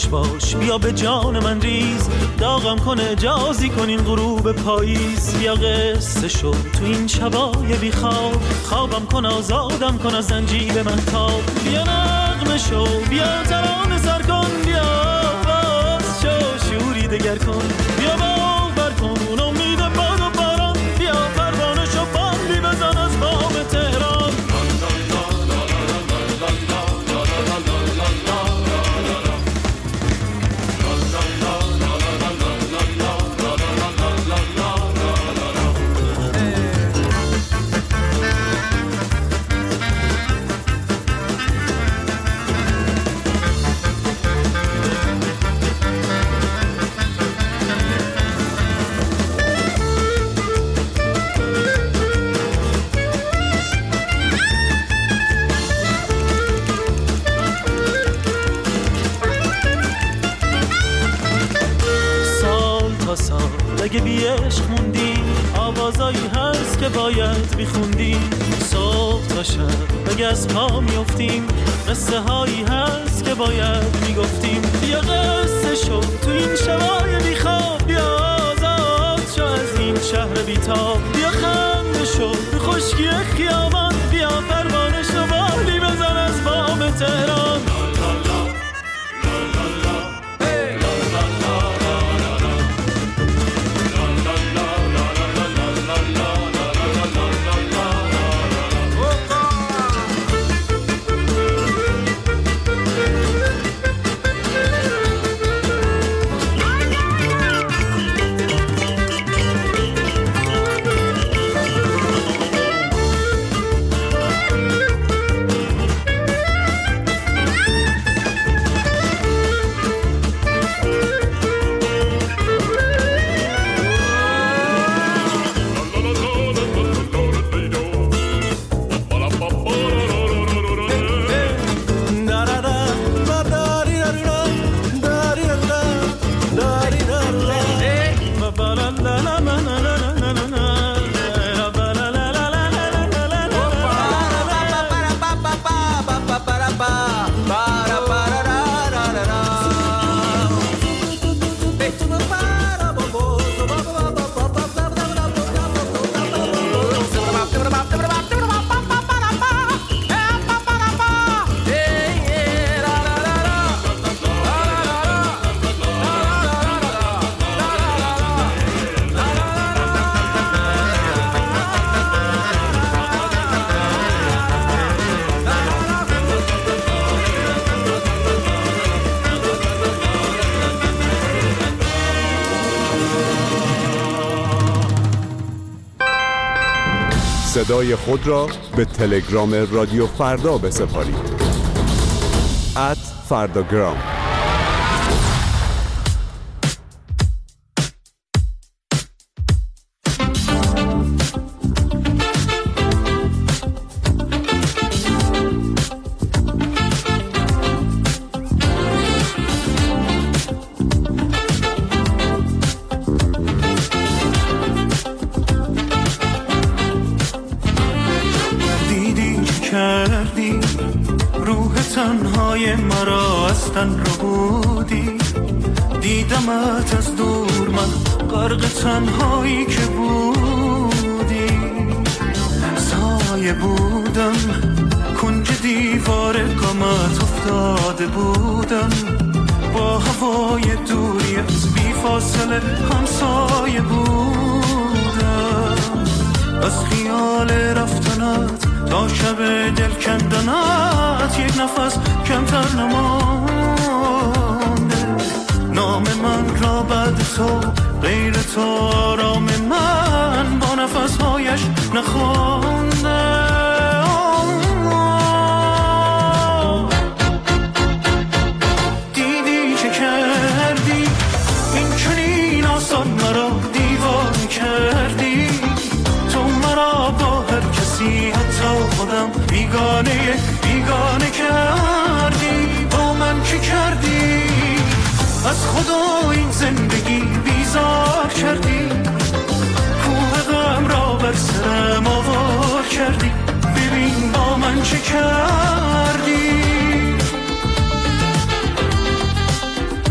باش بیا به جان من ریز، داغم کن اجازی کن این غروب پاییز. بیا قصه شد تو این شبای بی خواب، خوابم کن آزادم کن از زنجیر من تاب. بیا نغمه شو بیا ترانه سر کن، بیا باز شو شوری دگر کن، بیا باور کن اون امید باد و باران، بیا پروانه شو باندی بزن از بام تهران. اگه بی عشق موندیم آوازایی هست که باید میخوندیم. صبح تا شب اگه از پا میفتیم قصه هایی هست که باید میگفتیم. بیا قصه شو تو این شبای بی خواب، بیا آزاد شو از این شهر بی تاب. بیا خنده شو تو خشکی خیابان، بیا پروانه شو بالی بزن از بام تهران. صدای خود را به تلگرام رادیو فردا بسپارید. @فرداگرام. دیدمت از دور من غرق تنهایی که بودی، سایه بودم کنج دیوار غمت افتاده بودم، با هوای دوری از بی فاصله همسایه بودم. از خیال رفتنت تا شب دل کندنت یک نفس کمتر نمانده. نام من را بعد تو غیر تو آرام من با نفسهایش نخوانده. دیدی چه کردی این چنین آسان مرا دیوانه کردی، تو مرا با هر کسی حتی خودم بیگانه کردی. با من چه کردی؟ از خدا این زندگی بیزار کردی، کوه غم را بر سرم آوار کردی. ببین با من چه کردی.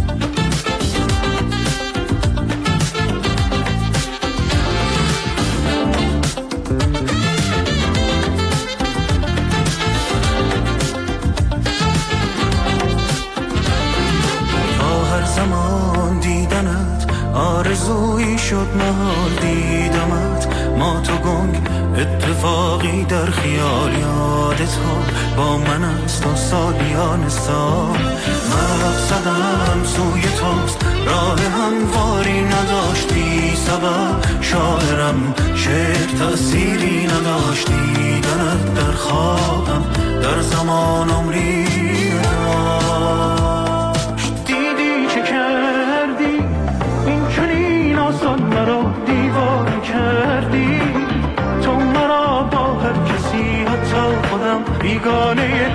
شد محال دیدمت، ما تو گنگ اتفاقی در خیال یادت ها با من است و سالیان سال. مقصدم سوی توست، راه همواری نداشتی سبب، شاعرم شعر تأثیری نداشتی، دیدنت در خوابم در زمان عمری نداشت. دیدی چه کردی این چنین آسان مرا دیوانه کردی، تو مرا با هر کسی حتی خودم بیگانه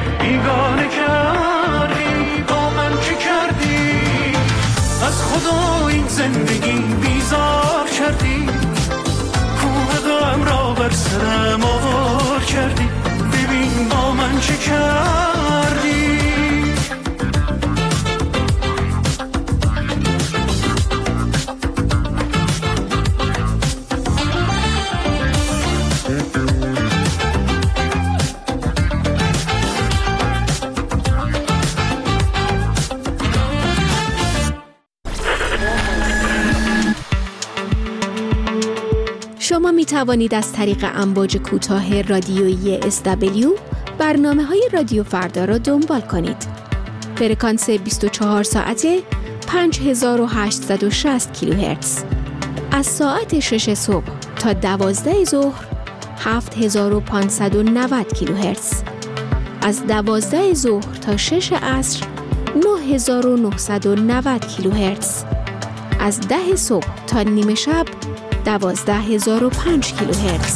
کردی. با من چه کردی؟ از خدا این زندگی بیزار کردی، کوه غم را بر سرم آوار کردی. ببین با من چه کردی؟ شما می توانید از طریق امواج کوتاه رادیویی SW برنامه‌های رادیو فردا را دنبال کنید. فرکانس 24 ساعته 5860 کیلوهرتز. از ساعت 6 صبح تا 12 ظهر 7590 کیلوهرتز. از 12 ظهر تا 6 عصر 9990 کیلوهرتز. از 10 صبح تا نیمه شب 12005 کیلوهرتز.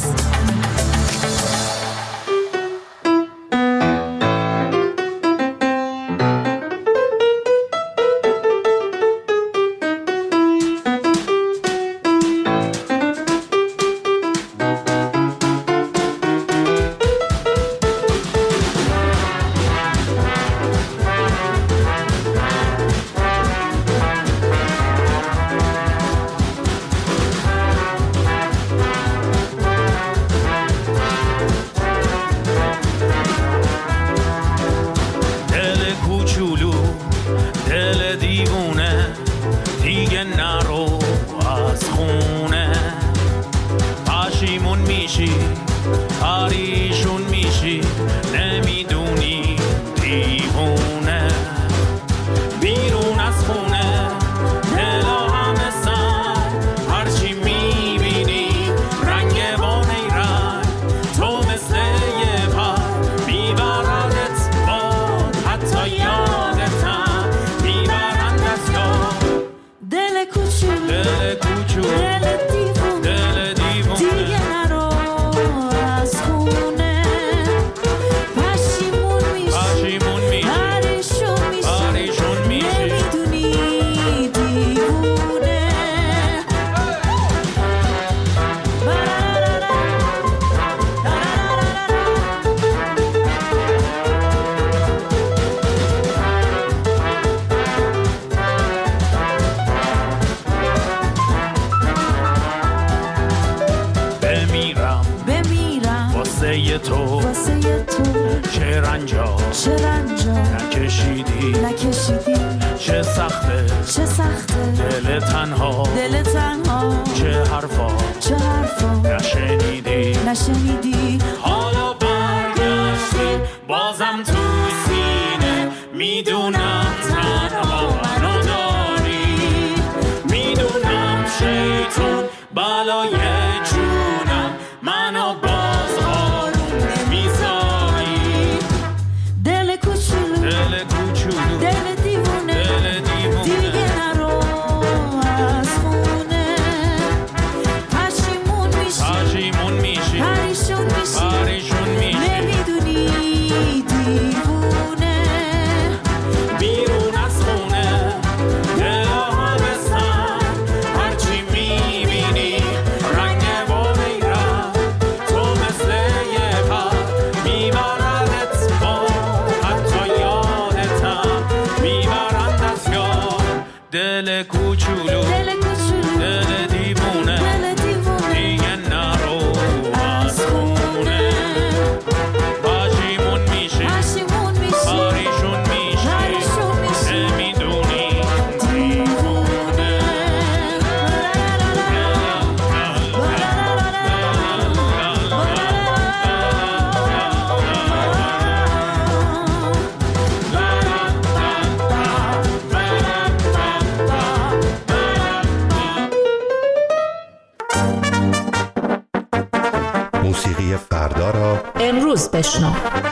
نشنیدی حالا برگشتی بازم تو سینه میدونم تنها منو داری میدونم شیطون بالای جونم منو باز آروم نمیذاری دل کوچولو دل دیوونه دیگه نرو از خونه پشیمون میشی پریشون میشی نمیدونی دیوونه بیرون از فردا را امروز بشنو.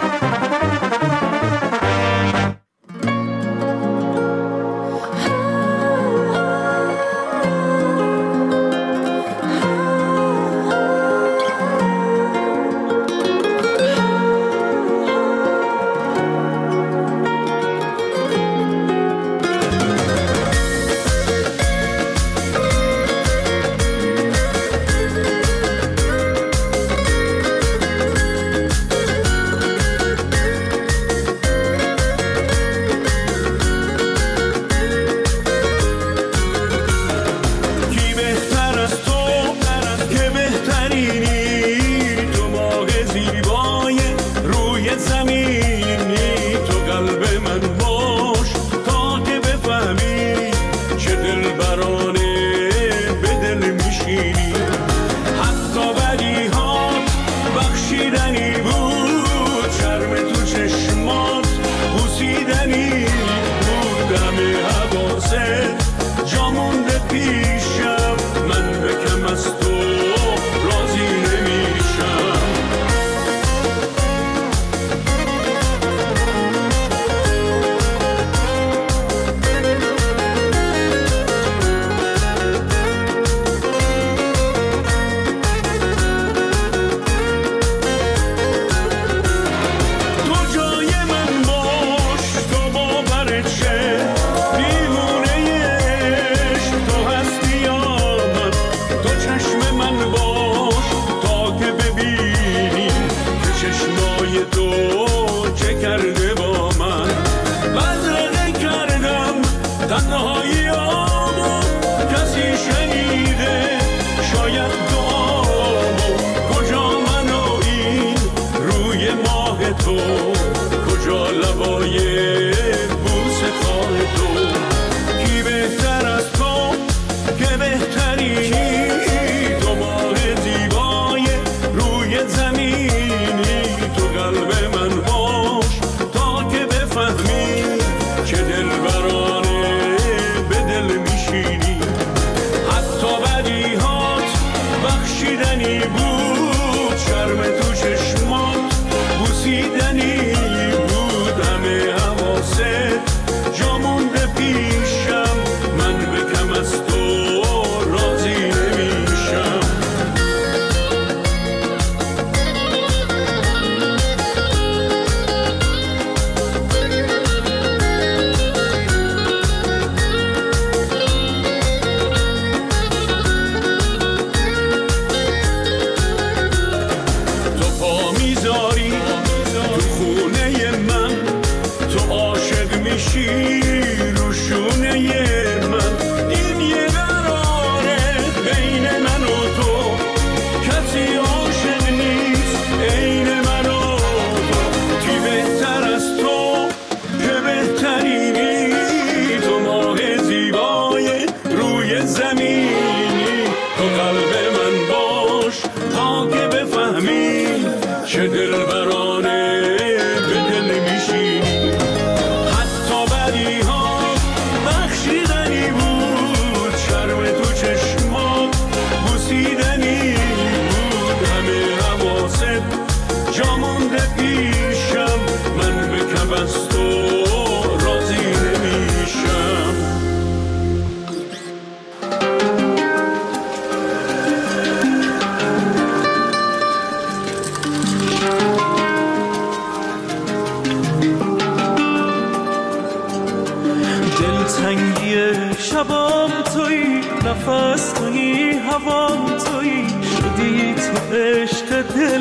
شبام تویی، نفس تویی، هوام تویی، شدی تو عشق دل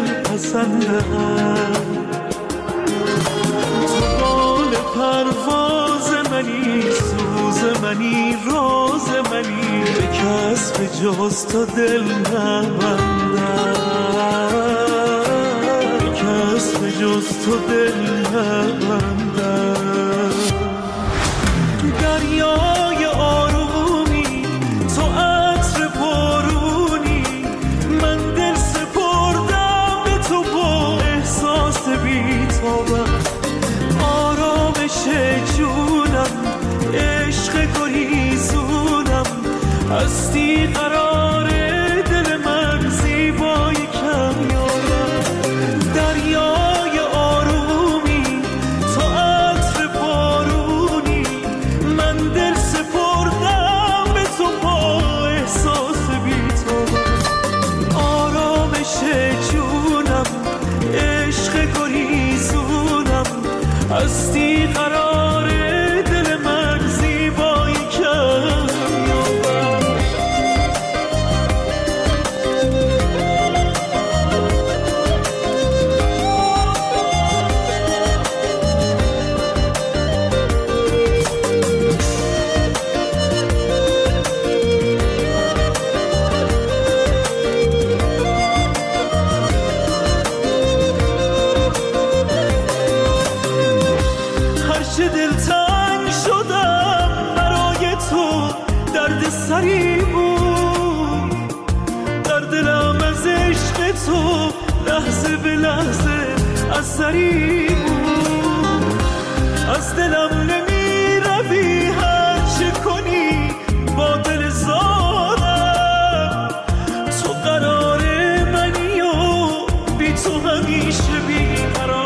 پسندم. تو بال پرواز منی، سوز منی، راز منی، به کس به جز تو دل نبندم، به کس به جز تو دل نبندم. دریای آرومی، تو عطر بارونی، من دل سپردم به تو با احساس بی‌تابم. آرامش جونم، عشق گریزونم، هستی قرار دل من، زیبای کمیابم. به لحظه از سری از دلم نمی روی هر چه کنی با دل زارم تو قرار منی و بی تو همیشه بی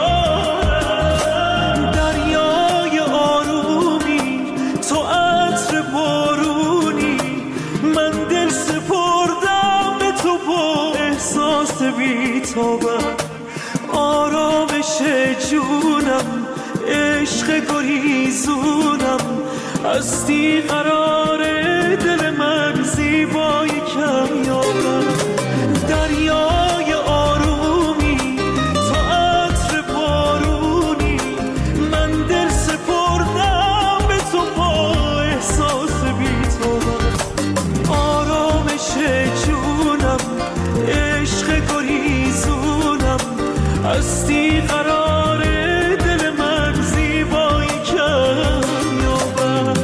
قرارم دریای آرومی تو عطر بارونی من دل سپردم به تو با احساس بی تابم آرامش جونم عشق گریزونم هستی قرار دل من زیبای کمیابم دریای آرومی تو عطر بارونی من دل سپردم به تو با احساس بی تابم آرامش جونم عشق گریزونم هستی قرار دل من زیبای کمیابم.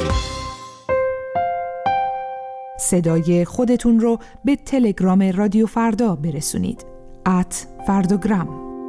صدای خودتون رو به تلگرام رادیو فردا برسونید. @فرداگرام.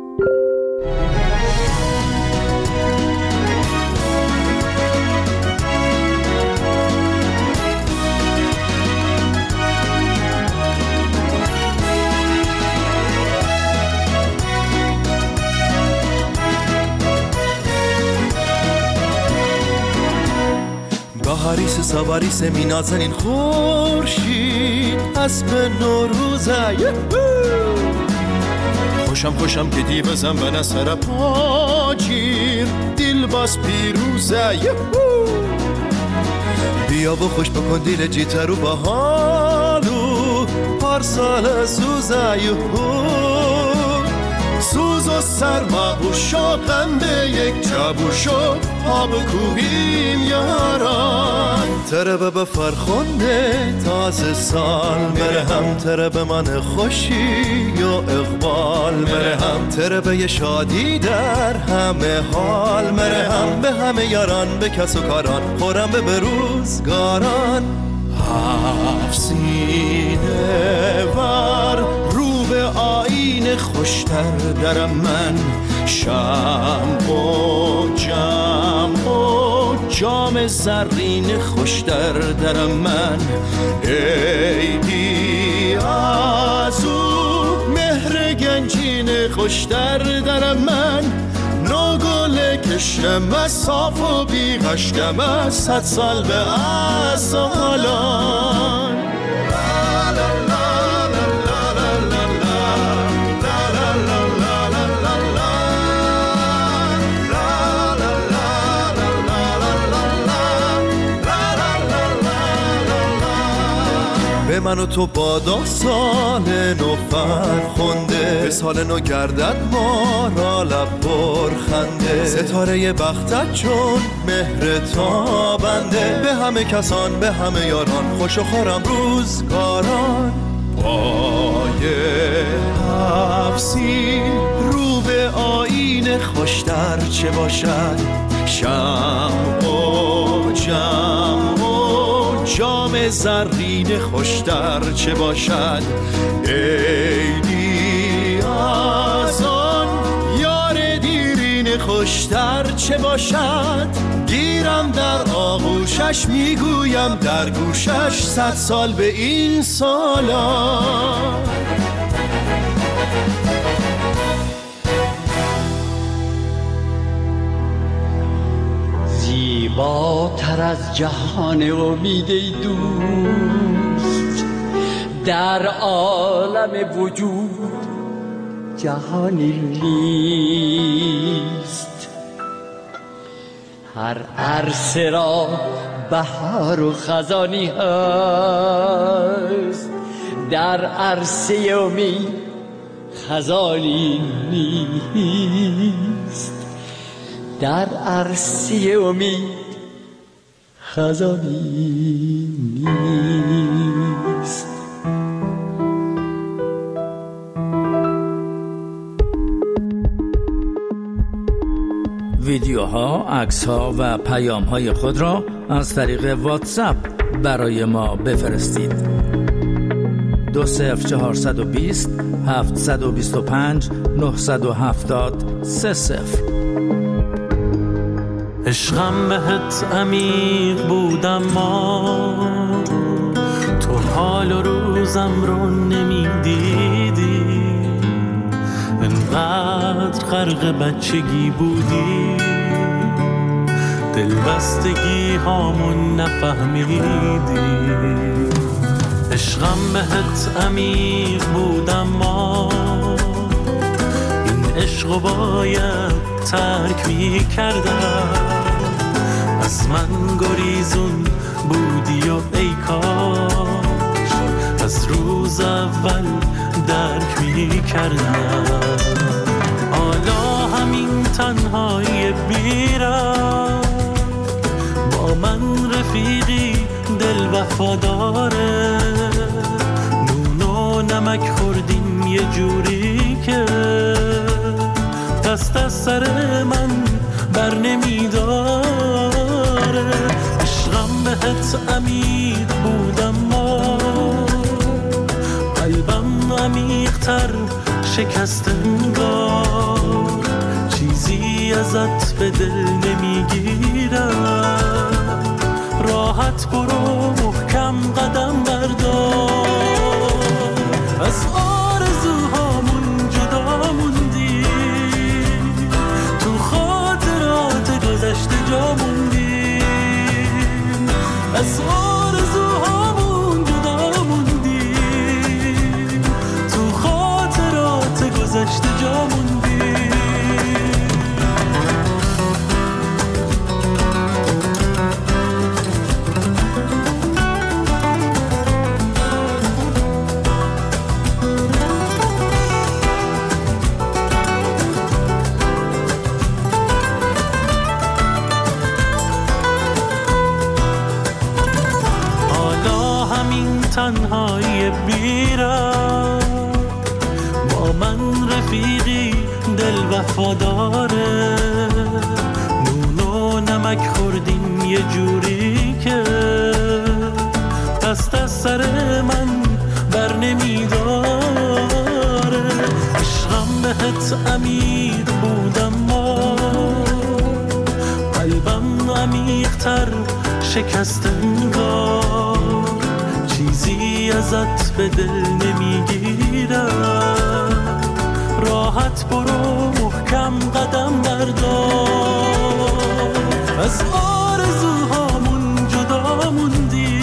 هریس سواریس می نازنین خورشید اسب نوروزه خوشم که دیوزم به نسر پاگیر دل باز پیروزه بیا و خوش بکن دیل جیتر و با حالو پارسال سوزه سوز و سرما و شاقم به یک جابو شد ها بکوبیم یاران تره به فرخنده تازه سال مره هم تره به من خوشی یا اقبال مره هم تره به یه شادی در همه حال مره هم به همه یاران به کس و کاران خورم به بروزگاران هفسینه ور رو به آینه خوشتر درم من شم و جم و جام زرین خوشتر درم من عیدی از او مهر گنجین خوشتر درم من نوگل کشم از صاف و بیغشتم از 100 سال به از حالان به من و تو بادا سال نو فرخنده به سال نو گردد ما را لب پرخنده ستاره بختت چون مهر تابنده به همه کسان به همه یاران خوش و خورم روزگاران پای هفسین رو به آینه خوشتر چه باشد شم و جم جام زرین خوشتر چه باشد عیدی از آن یار دیرین خوشتر چه باشد گیرم در آغوشش میگویم در گوشش 100 سال به این سالان زیباتر از جهان امید دوست در عالم وجود جهانی نیست هر عرصه را بهار و خزانی هست در عرصه امید خزانی نیست در عرصه امید خزانی نیست ویدیوها، عکس‌ها و پیام‌های خود را از طریق واتساپ برای ما بفرستید. 20420 725 970 30. عشقم بهت عمیق بودم ما تو حال و روزم رو نمیدیدی، انقدر غرق بچگی بودی دلبستگی هامون نفهمیدی. عشقم بهت عمیق بودم ما این عشقو باید ترک می کردم، از من گریزون بودی و ای کاش از روز اول درک می کردم. حالا همین تنهایی بیرم با من رفیقی دل وفاداره، نون و نمک خوردیم یه جوری که دست از سر من بر نمیداره. عشقم بهت عمیق بودم ما قلبم عمیق‌تر شکست انگار، چیزی ازت به دل نمیگیرم، راحت برو محکم قدم بردار. از آرزوهامون جدا موندی، تو خاطرات گذشته جا موندیم، از آرزوهامون جدا موندیم، تو خاطرات گذشته جا موندیم. تنهایی بیرم با من رفیقی دل وفاداره، نون و نمک خوردیم یه جوری که دست از سر من بر نمیداره. عشقم بهت عمیق بودم ما قلبم عمیق‌تر شکست انگار، چیزی ازت به دل نمیگیرم، راحت برو محکم قدم بردار. از آرزوهامون جدا موندی،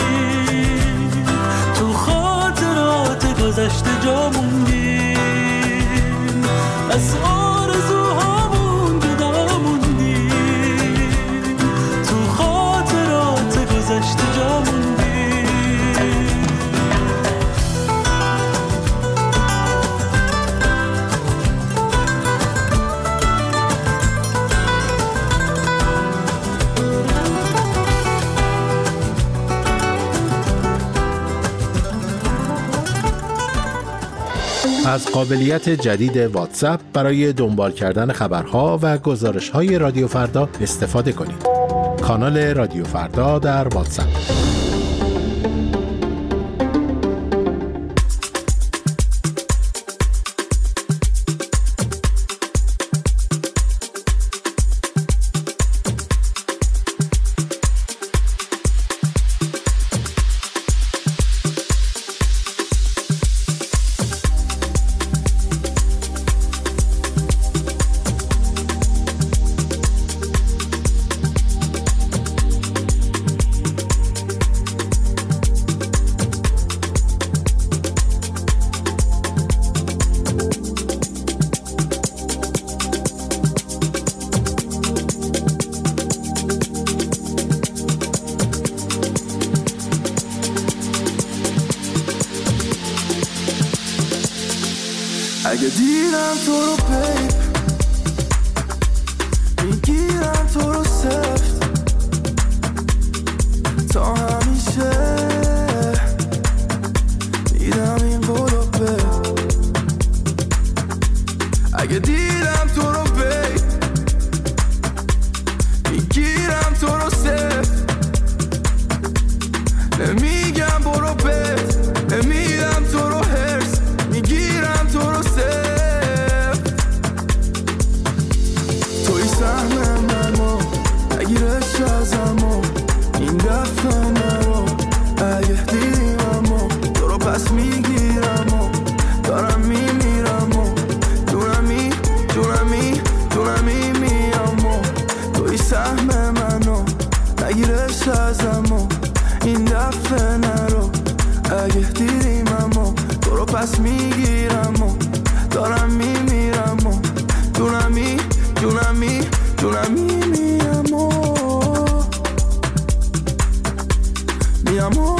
تو خاطرات گذشته جا موندیم، از آرزوهامون جدا موندی، تو خاطرات گذشته جا موندیم. از قابلیت جدید واتساپ برای دنبال کردن خبرها و گزارش‌های رادیو فردا استفاده کنید. کانال رادیو فردا در واتساپ. اگه دیدم تو رو پیپ میگیرم تو رو سفت تا همیشه دیدم این قولو به. اگه دیدم تو رو پیپ میگیرم تو رو سفت نمیگم برو پت نمیدم تو رو پس میگیرم و دارم میمیرم و جونمی میمیرم و میام و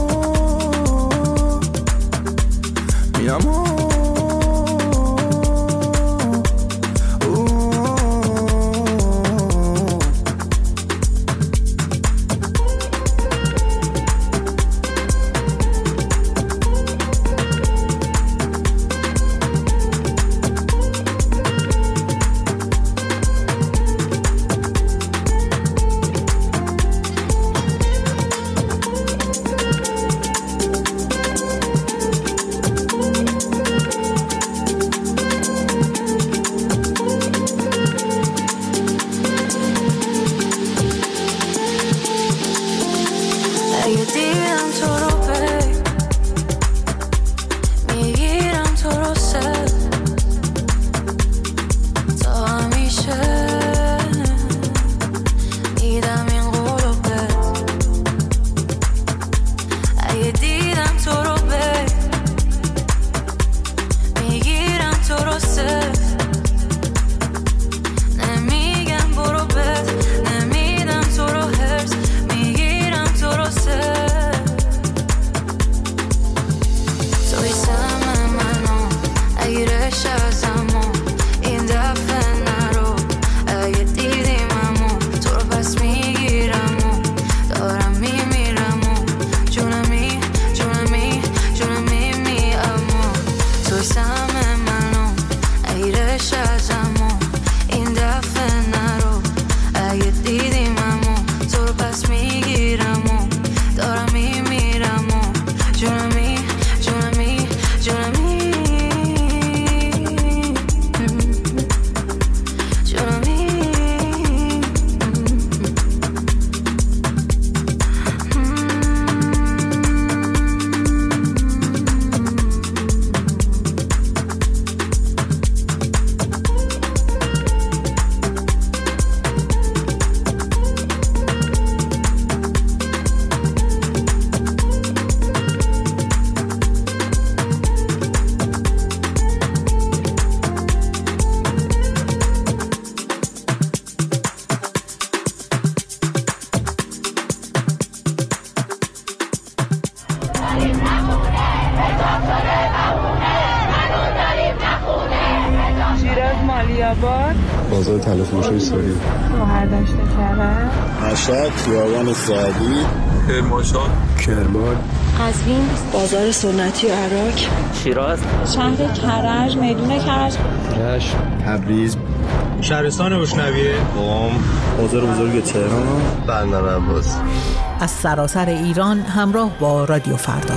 بازار تلفروشی سوری بهرداشت کرد مشهد خیابان سعدی کرمانشاه کرمان قزوین بازار سنتی عراق شیراز شهر کرج میدون کرج رشت تبریز شهرستان اشنویه قم بازار بزرگ تهران بندر عباس از سراسر ایران همراه با رادیو فردا.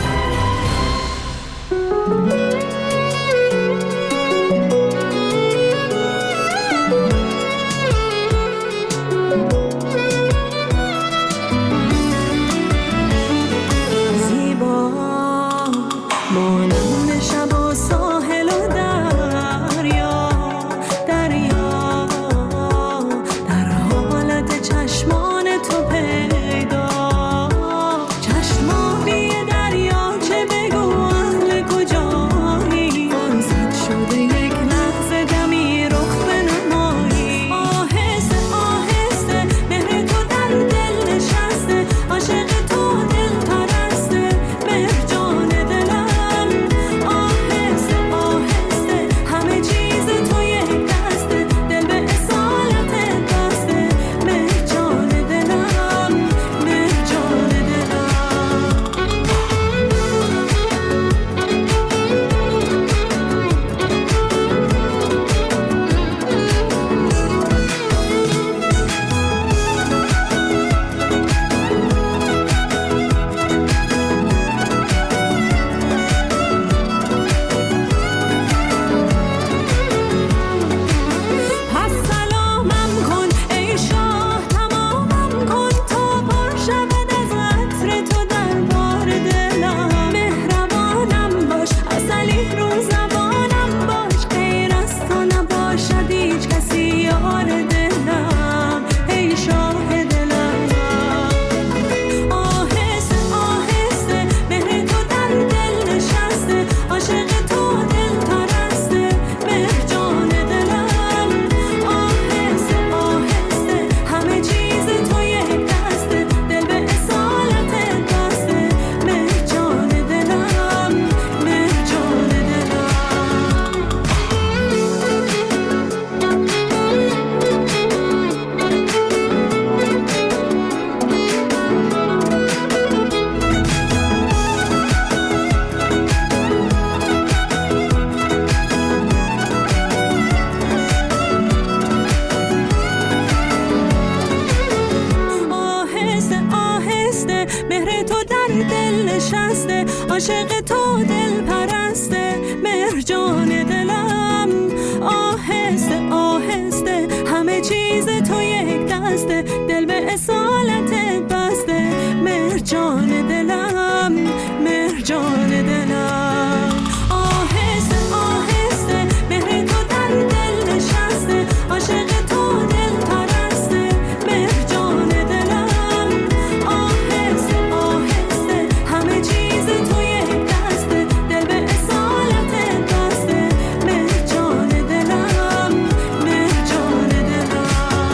چشمانی دریا عاشق تو دل پرسته مرجان دلم، آهسته آهسته همه چیز تو یک دسته، دل به اصالت بسته مرجان دلم، مرجان دلم. آهسته آهسته مهر تو در دل نشسته، عاشق تو دل پرسته مرجان دلم، آهسته آهسته همه چیز تو یک دسته، دل به اصالت بسته مرجان دلم، مرجان دلم.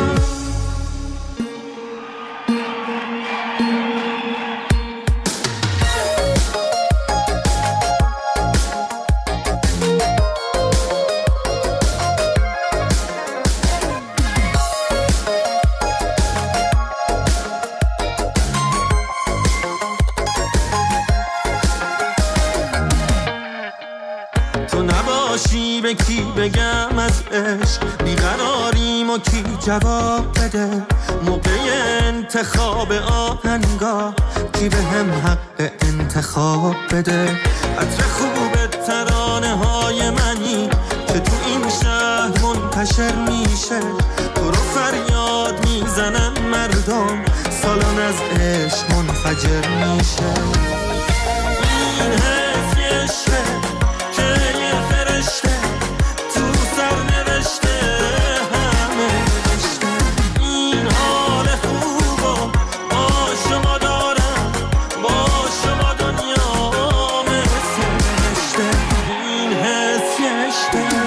تو نباشی به کی بگم از عشق، بیقراریم و کی جواب بده، موقع انتخاب آهنگا کی به هم حق انتخاب بده. عطر خوب ترانه های منی که تو این شهر منتشر میشه، تو رو فریاد میزنن مردم، سالن از عشق منفجر میشه. این حس یه عشقه که یه فرشته تو سر نوشته همه نوشته، این حال خوبو با شما دارم، با شما دنیا مثل نوشته، این حس یه عشقه.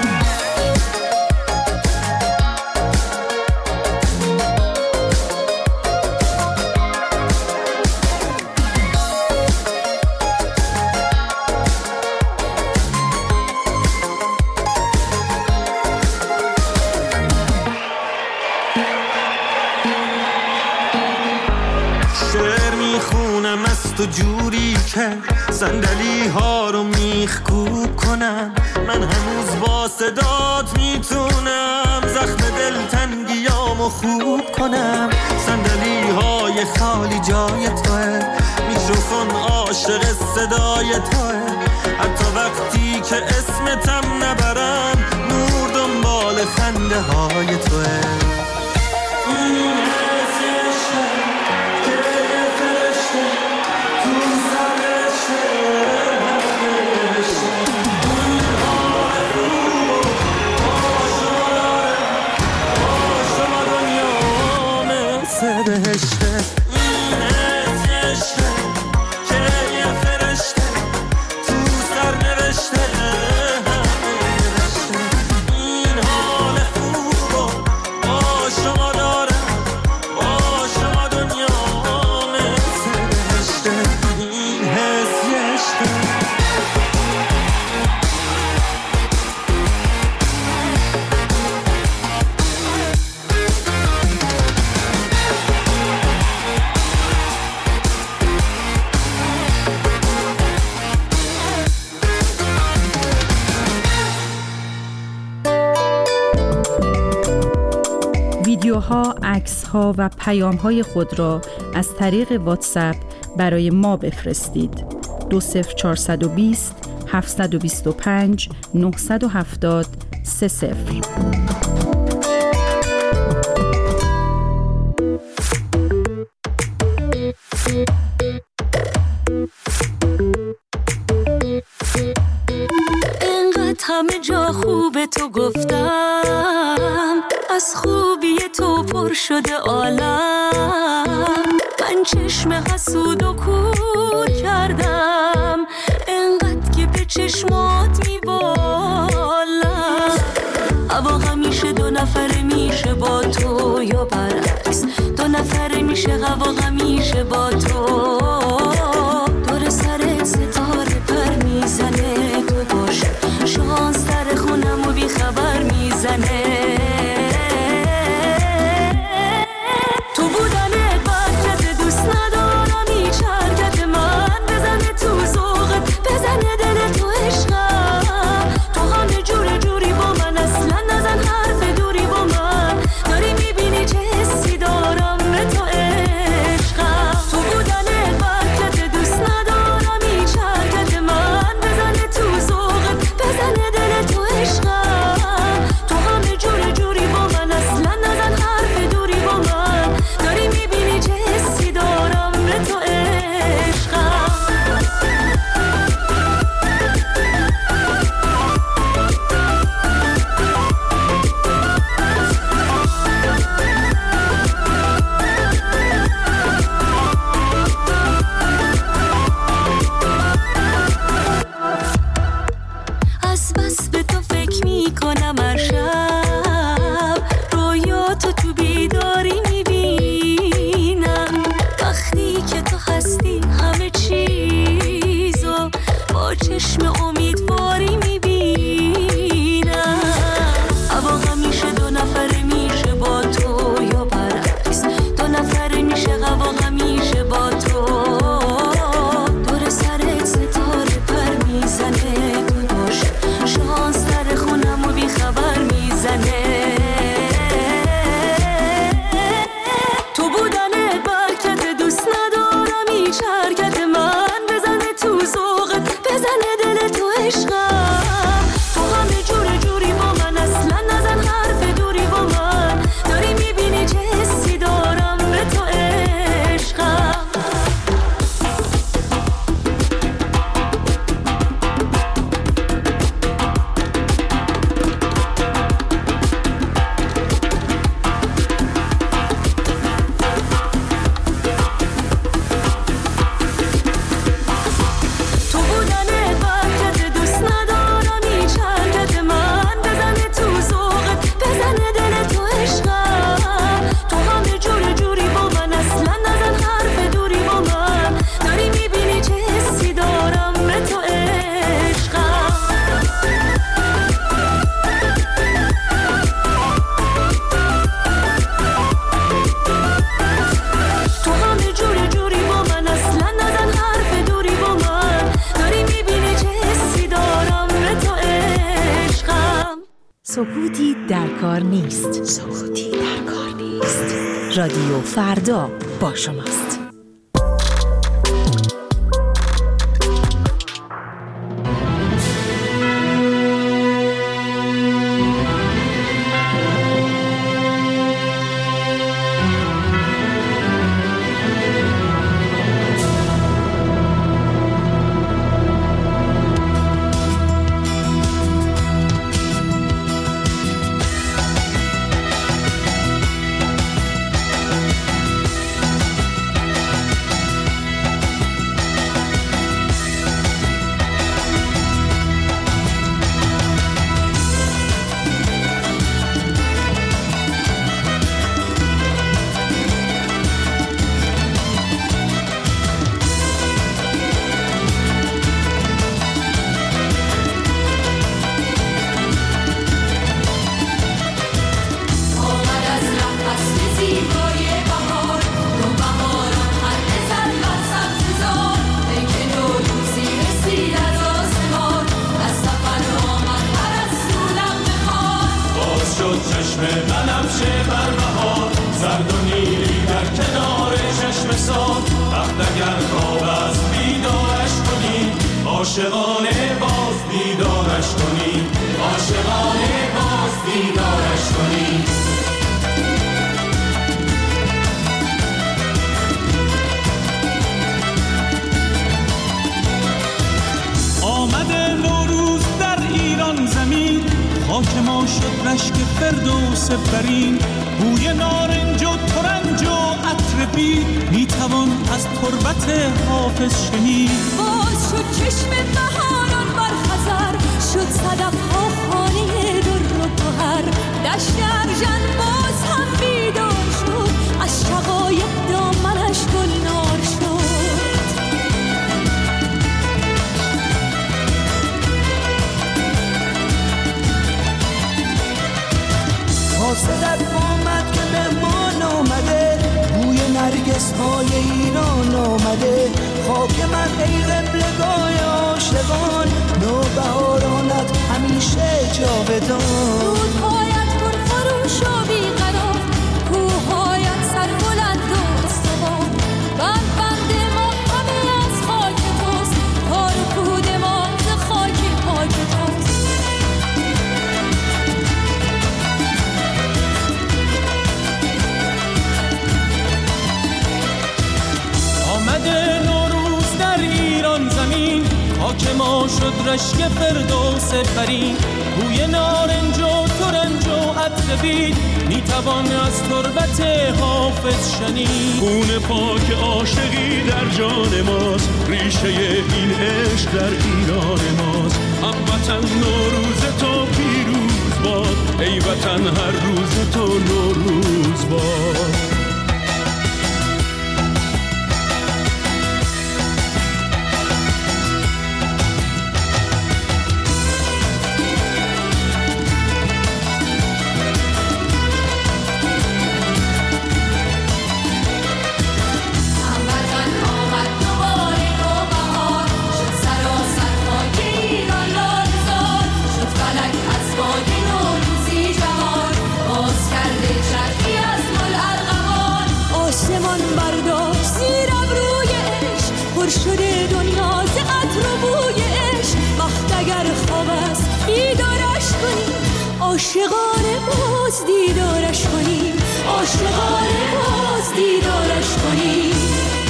شعر میخونم از تو جوری که صندلی ها رو میخکوب کنم، من هنوز با صدات میتونم زخم دلتنگیامو خوب کنم. صندلی های خالی جای توه، میکروفون عاشق صدای توه، حتی وقتی که اسمتم نبرم نور دنبال خنده های توه. بهشته این عشقه که یه فرشته تو سر نوشته همه نوشته، این حال خوبو با شما دارم، با شما دنیا مثل بهشته، این حس یه عشقه. ویدیوها، عکس‌ها و پیام‌های خود را از طریق واتساپ برای ما بفرستید. 20420 725 970 30. همه جا خوب تو گفتم، از خوبی تو پر شده عالم، من چشم حسود و کور کردم، انقدر که به چشمات میبالم. هوا همیشه دو نفره میشه با تو یا برعکس، دو نفره میشه هوا همیشه با تو، دور سرت ستاره پر میزنه، تو باش شانس در خونم و بی خبر میزنه. تو بودنت برکت دوست ندارم، هیچ حرکت من بزنه تو ذوقت، بزنه دل تو عشقم، تو همه جور جوری با من، اصلا نزن حرف دوری با من، داری میبینی چه حسی دارم به تو عشقم. تو بودنت برکت سکوتی در کار نیست. سکوتی در کار نیست. رادیو فردا با شماست. خاک ما شد رشک فردوس برین، بوی نارنج و ترنج و عطر بید، میتوان از تربت حافظ شنید. باز شد چشم بهاران بر خزر، شد صدف ها خانه در و گوهر، دشت ارژن باز هم بیدار شد، از شقایق دامنش گلنار شد. حاسدت آمد که مهمان آمده، بوی نرگس های ایران آمده، خاک من ای قبلگاه عاشقان، نوبهارانت همیشه جاودان. رودهایت پرخروش و بیقرار، کوههایت سربلند و استوار، بند ما همه از خاک توست، تار و پود ما ز خاک پاک توست. آمده نوروز در ایران زمین، خاک ما شد رشک فردوس برین، بوی نارنج و ترنج و عطر بید، میتوان از تربت حافظ شنید. خون پاک عاشقی در جان ماست، ریشه این عشق در ایران ماست. هموطن نوروز تو پیروز باد، ای وطن هر روز تو نوروز باد. شده دنیا ز عطر و بوی عشق، وقت اگر خواب است بیدارش کنیم، عاشقانه باز دیدارش کنیم، عاشقانه باز دیدارش کنیم.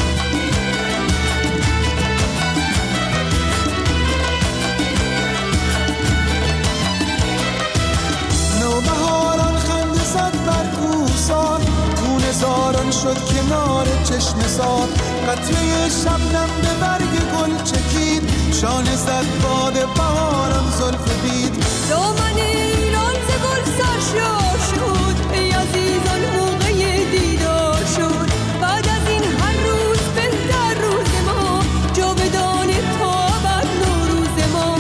نوبهاران خنده زد بر کوهسار، خون زاران شد کنار چشم سار، قطره شبنم به برگ گل چکید، شانه زد باد بهارم زلف بید. دامن ایران ز گل سرشار شد، ای عزیزان موقع دیدار شد، بعد از این هر روز بهتر روز ما، جاودان تا ابد نوروز ما.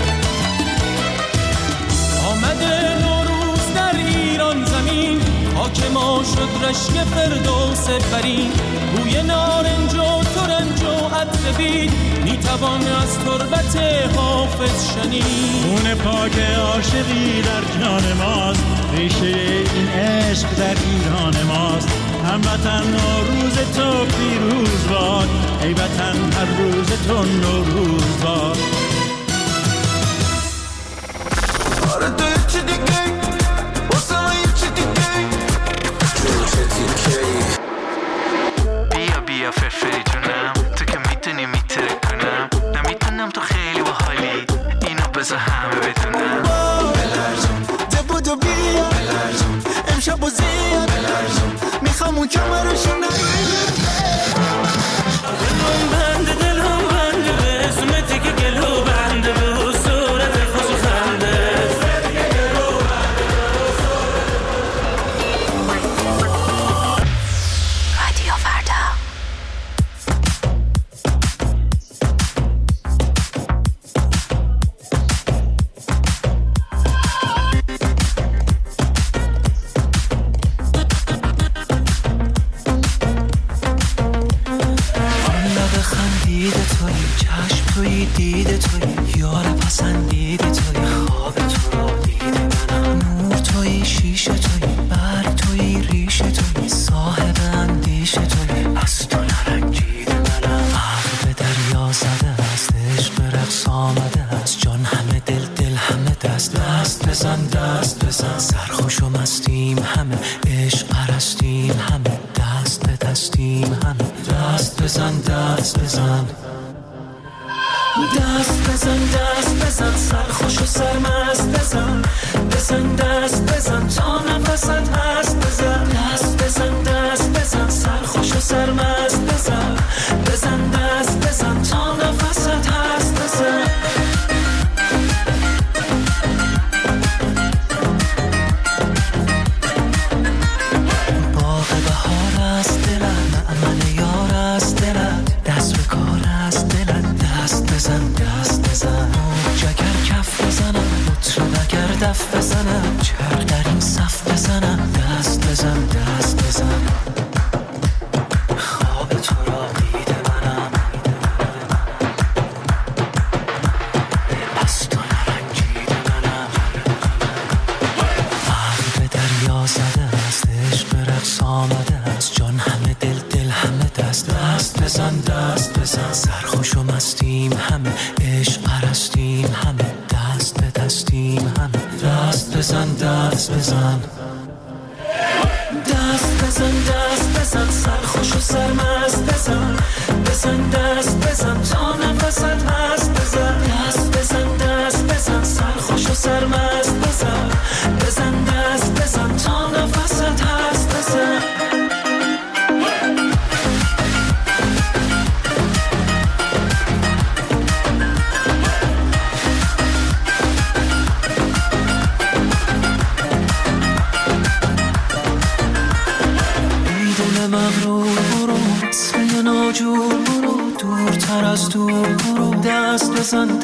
آمده نوروز در ایران زمین، خاک خاک ما شد رشک فردوس برین، بوی نارنج و ترنج و عطر بید میتوان از تربت حافظ شنید. خون پاک عاشقی در جان ماست، ریشه این عشق در ایران ماست. هموطن نوروز تو پیروز باد، ای وطن هر روز تو نوروز باد. آره تو چی دیگه واسه من چی دیگه بیا بیا فرفری جونم، تو که میتونی میتره کنم، نمیتونم تو خیلی باحالی اینو بذار همه بدونم. بلرزون دبودو بیا بلرزون امشب و زیاد بلرزون میخوام اون کمرشو نگیر. دلم بنده دلم بنده به اسمتی که گلو بنده به صورت خوش و خنده. رادیو فردا. خندید توی چشم توی دید توی یار پسندید توی خواب تو رو دید منم. نور توی شیشه توی برگ توی ریشه توی صاحب اندیشه توی از تو نرنجید منم. عقل به دریا زده است، عشق به رقص آمده است، جان همه دل همه دست دست بزن سرخوش و مستیم همه، عشق پرستیم همه، دست به دستیم همه، دست بزن سرخوش و سرمست بزن دست تا نفست هست بزن دست سرخوش و سرمست بزن دست تا نفست هست بزن. باغ بهار است دلت، معمل یار است دلت، دست به کار است دلت، دست بزن جگر کف بزنم، مطرب اگر دف بزنم، چرخ در این صف بزنم، دست بزن خواب تو را دیده منم، از تو نرنجیده منم. عقل به دریا زده است، عشق به رقص آمده است، جان همه دل همه دست بزن سرخوش و مستیم همه، عشق پرستیم همه، دست به دستیم همه، دست بزن سرخوش و سرمست بزن دست تا نفست هست بزن دست سرخوش و سرمست بزن دست تا نفست هست بزن. مغرور برو وصفه ناجور برو، دورتر از دور برو، دست بزن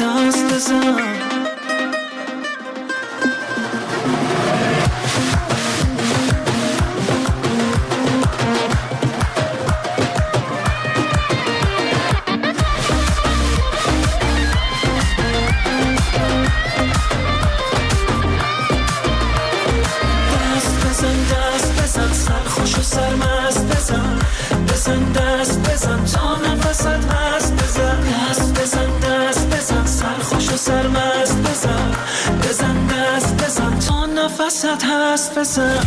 سرخوش و سرمست بزن دست تا نفست هست بزن دست سرخوش و سرمست بزن دست تا نفست هست بزن.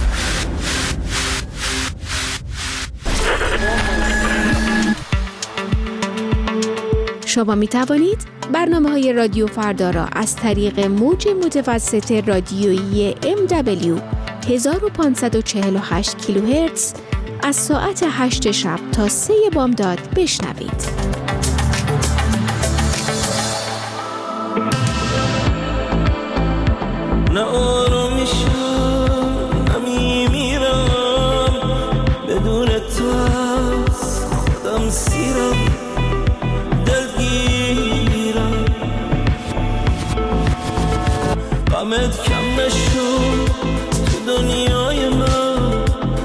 شما می توانید برنامه‌های رادیو فردا را از طریق موج متوسط رادیویی MW 1548 کیلوهرتز از ساعت 8 شب تا 3 بامداد بشنوید. نه آرامیشم نمیمیرم بدون تو، از خودم سیرم دلگیرم، غمت کم نشد تو دنیای من،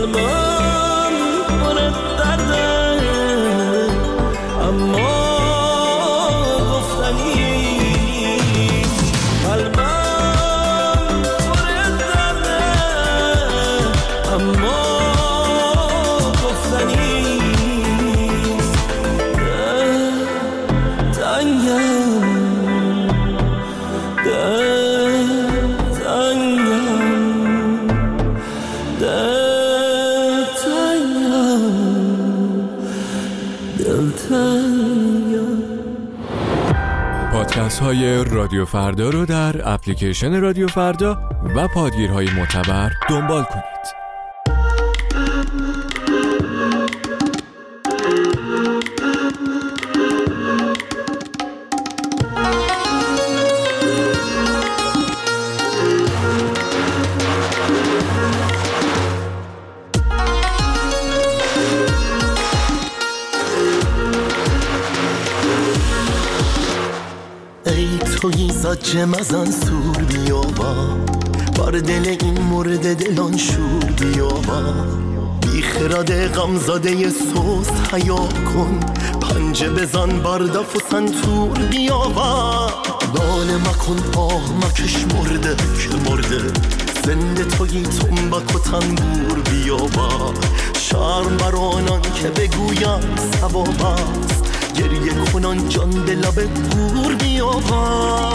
قلبم پر درده اما گفتنی قلبم پر درده اما گفتنی پادکست های رادیو فردا رو در اپلیکیشن رادیو فردا و پادگیرهای معتبر دنبال کنید. توی زجه مزن سور بیابا بر دل این مورد دلان شور بیابا بی خرد غمزاده سوست حیا کن پنجه بزن بردف و سنتور بیابا ناله مکن آه مکش مرده که مرده زنده توی تنبک و تنبور بیابا شرم بر آنان که بگویم ثواب است گریه کنان جان به لب گور بیابا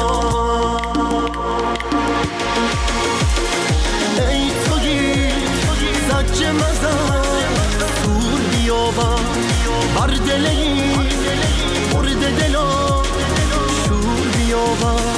ای توی زجه مزن سور بیابا بر دل این مرد دلا شور بیابا